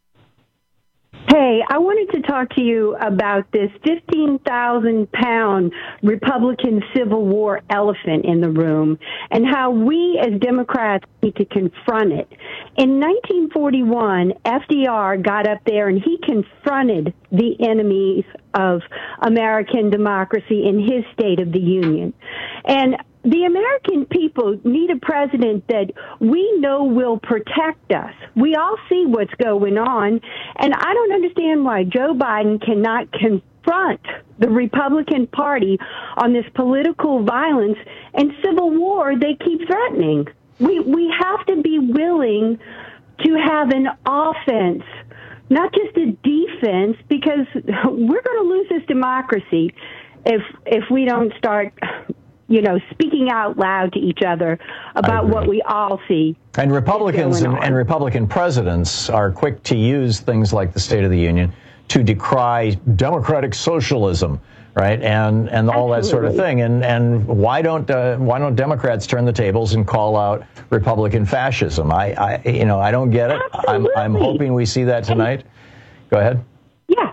Hey, I wanted to talk to you about this 15,000-pound Republican Civil War elephant in the room and how we as Democrats need to confront it. In 1941, FDR got up there and he confronted the enemies of American democracy in his State of the Union. And the American people need a president that we know will protect us. We all see what's going on, and I don't understand why Joe Biden cannot confront the Republican Party on this political violence and civil war they keep threatening. We have to be willing to have an offense, not just a defense, because we're going to lose this democracy. if we don't start, speaking out loud to each other about what we all see. And Republicans and Republican presidents are quick to use things like the State of the Union to decry democratic socialism, right? And all that sort of thing. And why don't Democrats turn the tables and call out Republican fascism? I don't get it. I'm hoping we see that tonight. Go ahead. Yeah.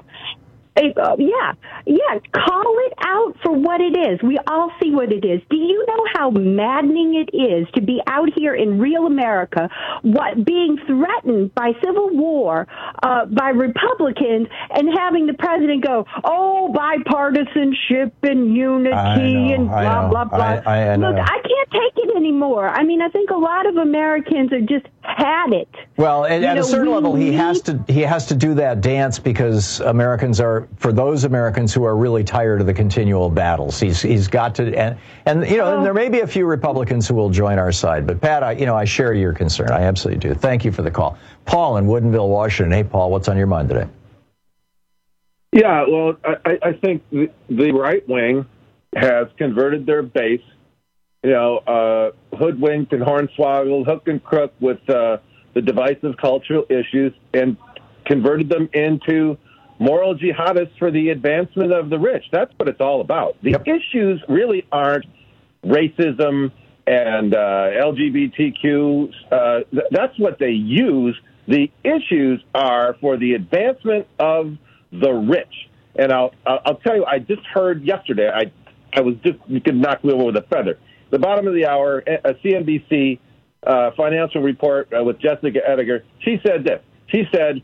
Call it out for what it is. We all see what it is. Do you know how maddening it is to be out here in real America, being threatened by civil war by Republicans, and having the president go, "Oh, bipartisanship and unity and blah blah blah." Look, I can't take it anymore. I mean, I think a lot of Americans have just had it. Well, at a certain level, he has to do that dance because Americans are, for those Americans who are really tired of the continual battles, he's got to, and there may be a few Republicans who will join our side, but Pat, I share your concern. I absolutely do. Thank you for the call. Paul in Woodinville, Washington. Hey, Paul, what's on your mind today? Yeah, well, I think the right wing has converted their base, hoodwinked and hornswoggled, hook and crook with the divisive cultural issues, and converted them into moral jihadists for the advancement of the rich. That's what it's all about. The issues really aren't racism and LGBTQ. That's what they use. The issues are for the advancement of the rich. And I'll tell you, I just heard yesterday, I was just, you could knock me over with a feather. The bottom of the hour, a CNBC financial report with Jessica Ettinger, she said this. She said,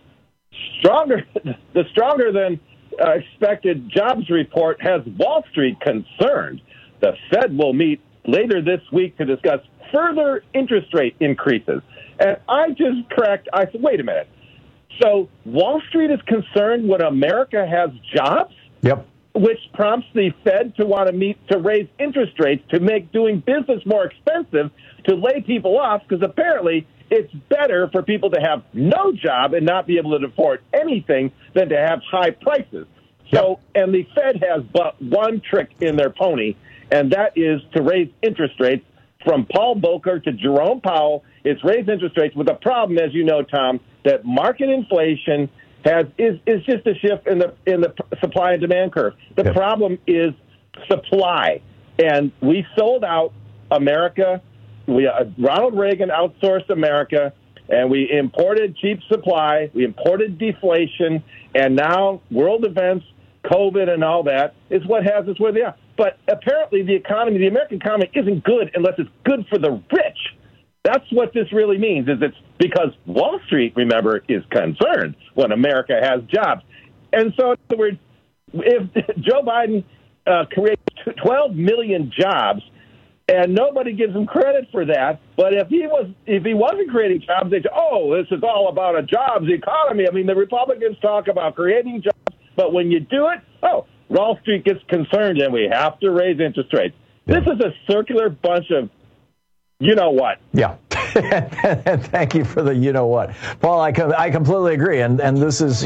the stronger than expected jobs report has Wall Street concerned. The Fed will meet later this week to discuss further interest rate increases. And I just cracked. I said, wait a minute. So Wall Street is concerned when America has jobs? Yep. Which prompts the Fed to want to meet to raise interest rates to make doing business more expensive, to lay people off, because apparently it's better for people to have no job and not be able to afford anything than to have high prices. So, and the Fed has but one trick in their pony, and that is to raise interest rates. From Paul Volcker to Jerome Powell, it's raised interest rates with a problem, as you know, Tom, that market inflation is just a shift in the supply and demand curve. The problem is supply, and we sold out America. Ronald Reagan outsourced America, and we imported cheap supply. We imported deflation, and now world events, COVID, and all that is what has us where they are. But apparently, the American economy, isn't good unless it's good for the rich. That's what this really means, is it's because Wall Street, remember, is concerned when America has jobs. And so, in other words, if Joe Biden creates 12 million jobs, and nobody gives him credit for that, but if he wasn't creating jobs, they'd say, oh, this is all about a jobs economy. I mean, the Republicans talk about creating jobs, but when you do it, Wall Street gets concerned, and we have to raise interest rates. Yeah. This is a circular bunch of you-know-what. Yeah. Thank you for the you-know-what. Paul, I completely agree. And this is,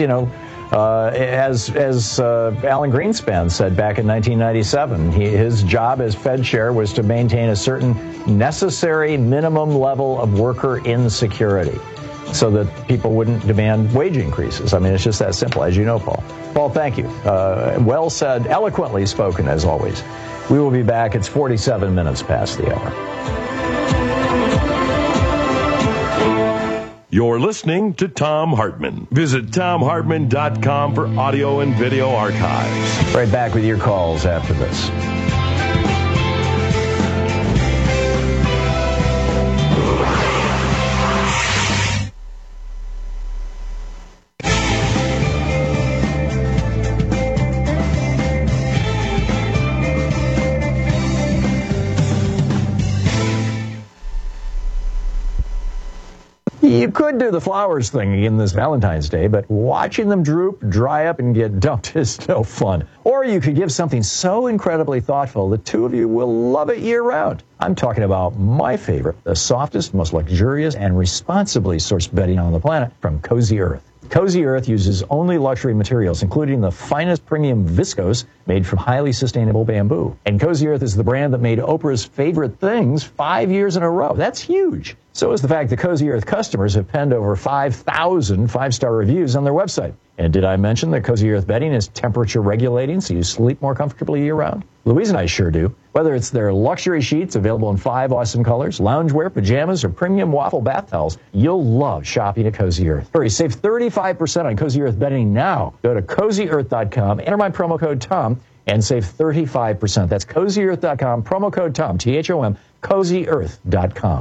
as Alan Greenspan said back in 1997, his job as Fed chair was to maintain a certain necessary minimum level of worker insecurity so that people wouldn't demand wage increases. I mean, it's just that simple, as you know, Paul. Paul, thank you. Well said, eloquently spoken, as always. We will be back. It's 47 minutes past the hour. You're listening to Thom Hartmann. Visit ThomHartmann.com for audio and video archives. Right back with your calls after this. You could do the flowers thing again this Valentine's Day, but watching them droop, dry up, and get dumped is no fun. Or you could give something so incredibly thoughtful the two of you will love it year-round. I'm talking about my favorite, the softest, most luxurious, and responsibly sourced bedding on the planet from Cozy Earth. Cozy Earth uses only luxury materials, including the finest premium viscose made from highly sustainable bamboo. And Cozy Earth is the brand that made Oprah's favorite things 5 years in a row. That's huge. So is the fact that Cozy Earth customers have penned over 5,000 five-star reviews on their website. And did I mention that Cozy Earth bedding is temperature regulating so you sleep more comfortably year-round? Louise and I sure do. Whether it's their luxury sheets available in 5 awesome colors, loungewear, pajamas, or premium waffle bath towels, you'll love shopping at Cozy Earth. Hurry, save 35% on Cozy Earth bedding now. Go to CozyEarth.com, enter my promo code TOM, and save 35%. That's CozyEarth.com, promo code TOM, T-H-O-M, CozyEarth.com.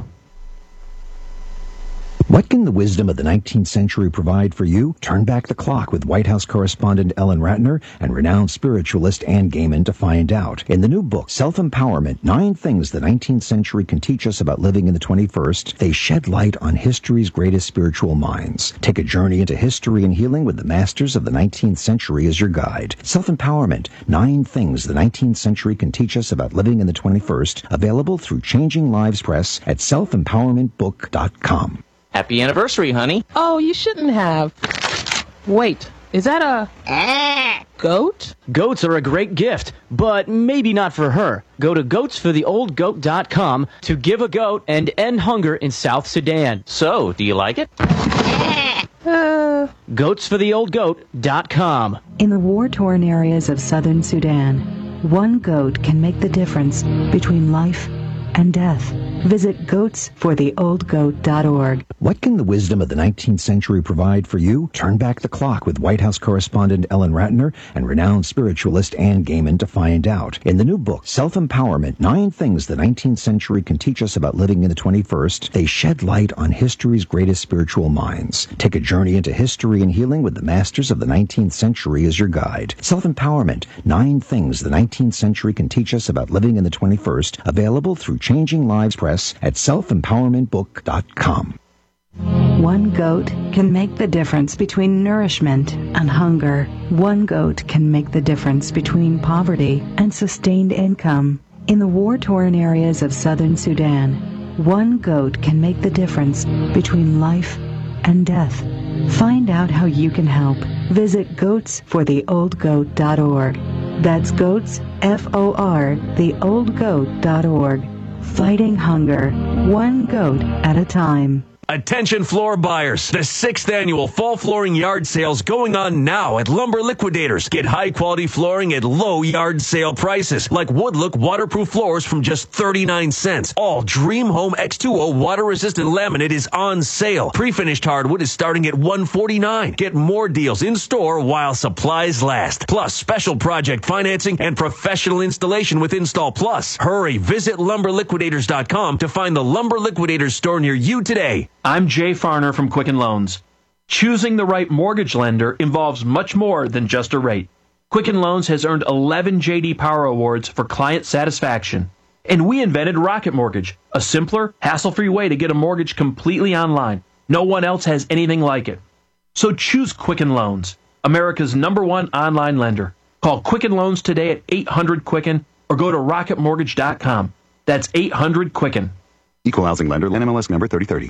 What can the wisdom of the 19th century provide for you? Turn back the clock with White House correspondent Ellen Ratner and renowned spiritualist Ann Gaiman to find out. In the new book, Self-Empowerment, 9 Things the 19th Century Can Teach Us About Living in the 21st, they shed light on history's greatest spiritual minds. Take a journey into history and healing with the masters of the 19th century as your guide. Self-Empowerment, 9 Things the 19th Century Can Teach Us About Living in the 21st, available through Changing Lives Press at selfempowermentbook.com. Happy anniversary, honey. Oh, you shouldn't have. Wait, is that a goat? Goats are a great gift, but maybe not for her. Go to goatsfortheoldgoat.com to give a goat and end hunger in South Sudan. So, do you like it? Goatsfortheoldgoat.com. In the war-torn areas of southern Sudan, one goat can make the difference between life and death. Visit goatsfortheoldgoat.org. What can the wisdom of the 19th century provide for you? Turn back the clock with White House correspondent Ellen Ratner and renowned spiritualist Ann Gaiman to find out. In the new book, Self-Empowerment, 9 Things the 19th Century Can Teach Us About Living in the 21st, they shed light on history's greatest spiritual minds. Take a journey into history and healing with the masters of the 19th century as your guide. Self-Empowerment, 9 Things the 19th Century Can Teach Us About Living in the 21st, available through Changing Lives Press at selfempowermentbook.com. One goat can make the difference between nourishment and hunger. One goat can make the difference between poverty and sustained income. In the war-torn areas of southern Sudan, one goat can make the difference between life and death. Find out how you can help. Visit goatsfortheoldgoat.org. That's goats, F-O-R, theoldgoat.org. Fighting hunger, one goat at a time. Attention floor buyers, the 6th annual fall flooring yard sales going on now at Lumber Liquidators. Get high quality flooring at low yard sale prices, like Woodlook waterproof floors from just 39 cents. All Dream Home X2O water resistant laminate is on sale. Pre-finished hardwood is starting at $149. Get more deals in store while supplies last. Plus special project financing and professional installation with Install Plus. Hurry, visit lumberliquidators.com to find the Lumber Liquidators store near you today. I'm Jay Farner from Quicken Loans. Choosing the right mortgage lender involves much more than just a rate. Quicken Loans has earned 11 J.D. Power Awards for client satisfaction. And we invented Rocket Mortgage, a simpler, hassle-free way to get a mortgage completely online. No one else has anything like it. So choose Quicken Loans, America's #1 online lender. Call Quicken Loans today at 800-QUICKEN or go to rocketmortgage.com. That's 800-QUICKEN. Equal housing lender, NMLS number 3030.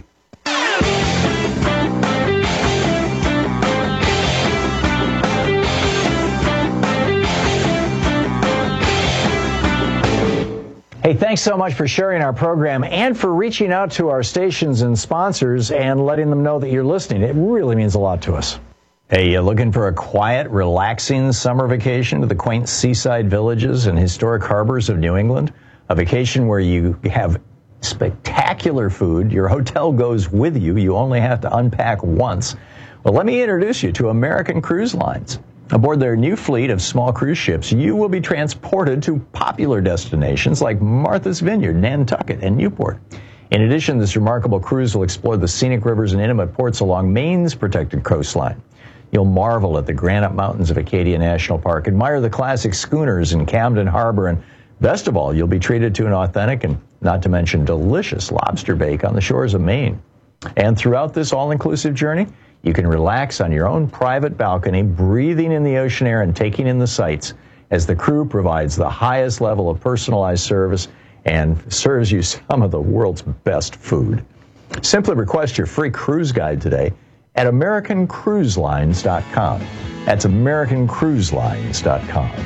Hey, thanks so much for sharing our program and for reaching out to our stations and sponsors and letting them know that you're listening. It really means a lot to us. Hey, you looking for a quiet, relaxing summer vacation to the quaint seaside villages and historic harbors of New England? A vacation where you have spectacular food, your hotel goes with you, you only have to unpack once. Well, let me introduce you to American Cruise Lines. Aboard their new fleet of small cruise ships, you will be transported to popular destinations like Martha's Vineyard, Nantucket, and Newport. In addition, this remarkable cruise will explore the scenic rivers and intimate ports along Maine's protected coastline. You'll marvel at the granite mountains of Acadia National Park, admire the classic schooners in Camden Harbor, and best of all, you'll be treated to an authentic and not to mention delicious lobster bake on the shores of Maine. And throughout this all-inclusive journey, you can relax on your own private balcony, breathing in the ocean air and taking in the sights as the crew provides the highest level of personalized service and serves you some of the world's best food. Simply request your free cruise guide today at AmericanCruiseLines.com. That's AmericanCruiseLines.com.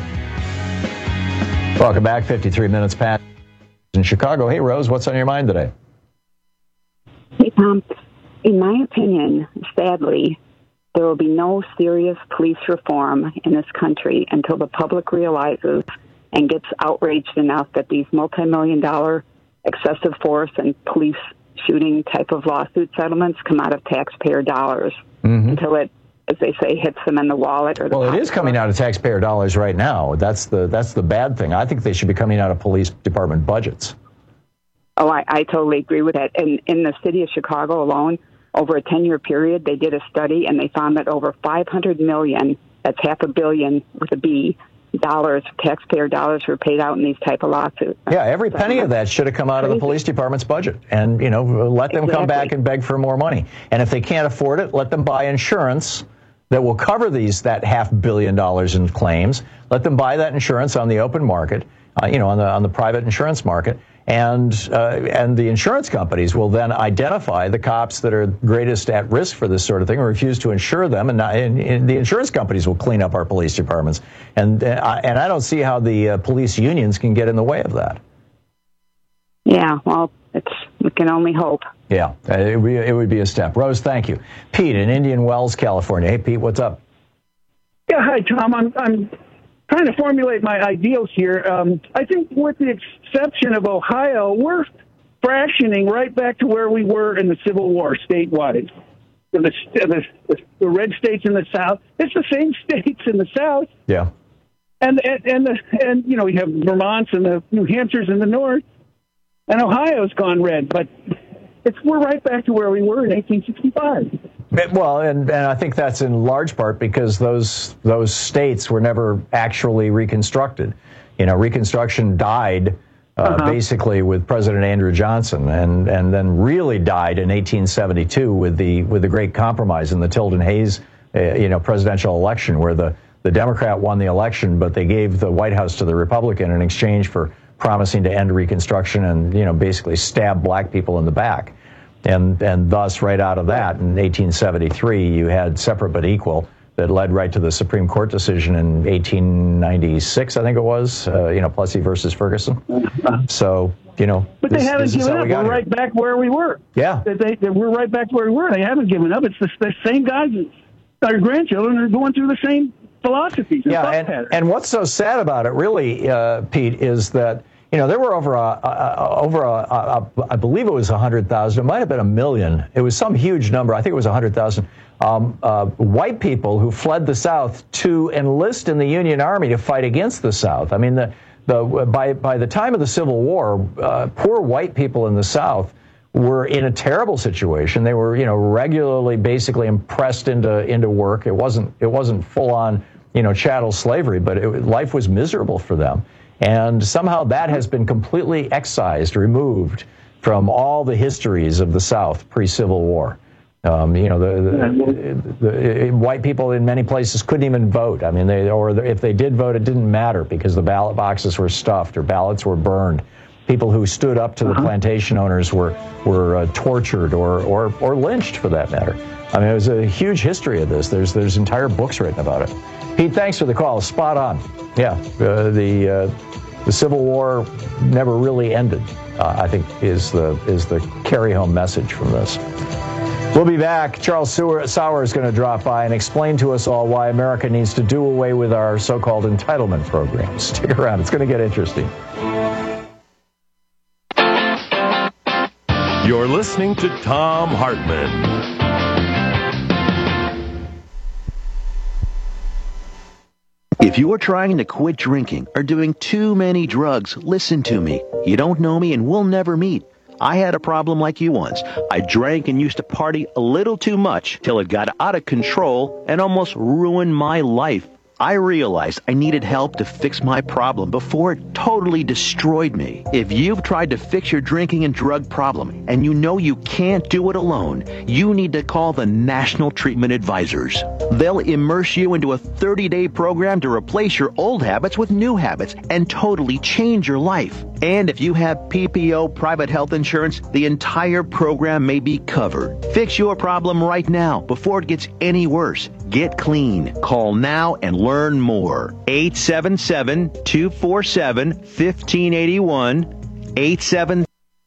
Welcome back. 53 minutes past in Chicago. Hey, Rose, what's on your mind today? Hey, Tom. In my opinion, sadly, there will be no serious police reform in this country until the public realizes and gets outraged enough that these multi-million-dollar excessive force and police shooting type of lawsuit settlements come out of taxpayer dollars until it, as they say, hits them in the wallet. Or the Well, it is coming out of taxpayer dollars right now. That's the bad thing. I think they should be coming out of police department budgets. Oh, I totally agree with that. And in the city of Chicago alone, over a 10-year period, they did a study, and they found that over $500 million, that's $500 million with a B, dollars, taxpayer dollars were paid out in these type of lawsuits. Yeah, every penny of that should have come out of the police department's budget. And, let them come back and beg for more money. And if they can't afford it, let them buy insurance that will cover that $500 million in claims. Let them buy that insurance on the open market, on the private insurance market. And the insurance companies will then identify the cops that are greatest at risk for this sort of thing and refuse to insure them. And the insurance companies will clean up our police departments. And I don't see how the police unions can get in the way of that. Yeah, well, we can only hope. Yeah, it would be a step. Rose, thank you. Pete in Indian Wells, California. Hey, Pete, what's up? Yeah, hi, Tom. I'm trying to formulate my ideals here. I think with the exception of Ohio, we're fractioning right back to where we were in the Civil War statewide. The red states in the South, it's the same states in the South. Yeah. And we have Vermont's and the New Hampshire's in the North, and Ohio's gone red, but we're right back to where we were in 1865. Well, and I think that's in large part because those states were never actually reconstructed. Reconstruction died basically with President Andrew Johnson, and then really died in 1872 with the Great Compromise in the Tilden Hayes presidential election, where the Democrat won the election, but they gave the White House to the Republican in exchange for promising to end Reconstruction and basically stab black people in the back. And thus, right out of that, in 1873, you had separate but equal that led right to the Supreme Court decision in 1896, I think it was, Plessy versus Ferguson. So, But they haven't given up. We're right back where we were. Yeah. We're right back where we were. They haven't given up. It's the same guys. Our grandchildren are going through the same philosophies. And what's so sad about it, really, Pete, is that there were over I believe it was 100,000. It might have been 1 million. It was some huge number. I think it was 100,000 white people who fled the South to enlist in the Union Army to fight against the South. I mean, by the time of the Civil War, poor white people in the South were in a terrible situation. They were, regularly, basically impressed into work. It wasn't full on, chattel slavery, but life was miserable for them. And somehow that has been completely excised, removed from all the histories of the South pre-Civil War. The white people in many places couldn't even vote. I mean, if they did vote, it didn't matter because the ballot boxes were stuffed or ballots were burned. People who stood up to the plantation owners were tortured or lynched, for that matter. I mean, it was a huge history of this. There's entire books written about it. Pete, thanks for the call. Spot on. Yeah, the Civil War never really ended, I think, is the carry-home message from this. We'll be back. Charles Sauer is going to drop by and explain to us all why America needs to do away with our so-called entitlement programs. Stick around. It's going to get interesting. You're listening to Thom Hartmann. If you are trying to quit drinking or doing too many drugs, listen to me. You don't know me and we'll never meet. I had a problem like you once. I drank and used to party a little too much till it got out of control and almost ruined my life. I realized I needed help to fix my problem before it totally destroyed me. If you've tried to fix your drinking and drug problem and you know you can't do it alone, you need to call the National Treatment Advisors. They'll immerse you into a 30-day program to replace your old habits with new habits and totally change your life. And if you have PPO private health insurance, the entire program may be covered. Fix your problem right now before it gets any worse. Get clean. Call now and learn more. 877-247-1581. 87.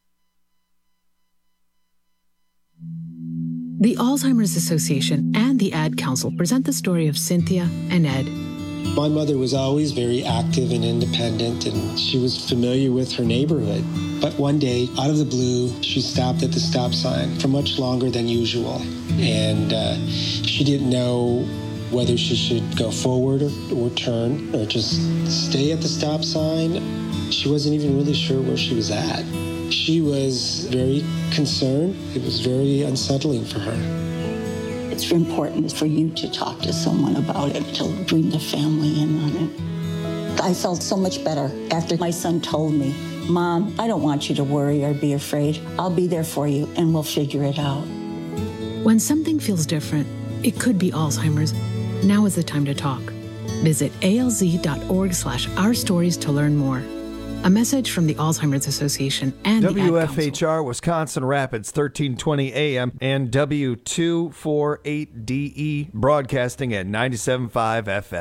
The Alzheimer's Association and the Ad Council present the story of Cynthia and Ed. My mother was always very active and independent, and she was familiar with her neighborhood. But one day, out of the blue, she stopped at the stop sign for much longer than usual. And she didn't know whether she should go forward or turn or just stay at the stop sign. She wasn't even really sure where she was at. She was very concerned. It was very unsettling for her. It's important for you to talk to someone about it, to bring the family in on it. I felt so much better after my son told me, Mom, I don't want you to worry or be afraid. I'll be there for you and we'll figure it out. When something feels different, it could be Alzheimer's. Now is the time to talk. Visit alz.org/ourstories to learn more. A message from the Alzheimer's Association and the Ad Council. WFHR Wisconsin Rapids, 1320 AM and W248DE broadcasting at 97.5 FM.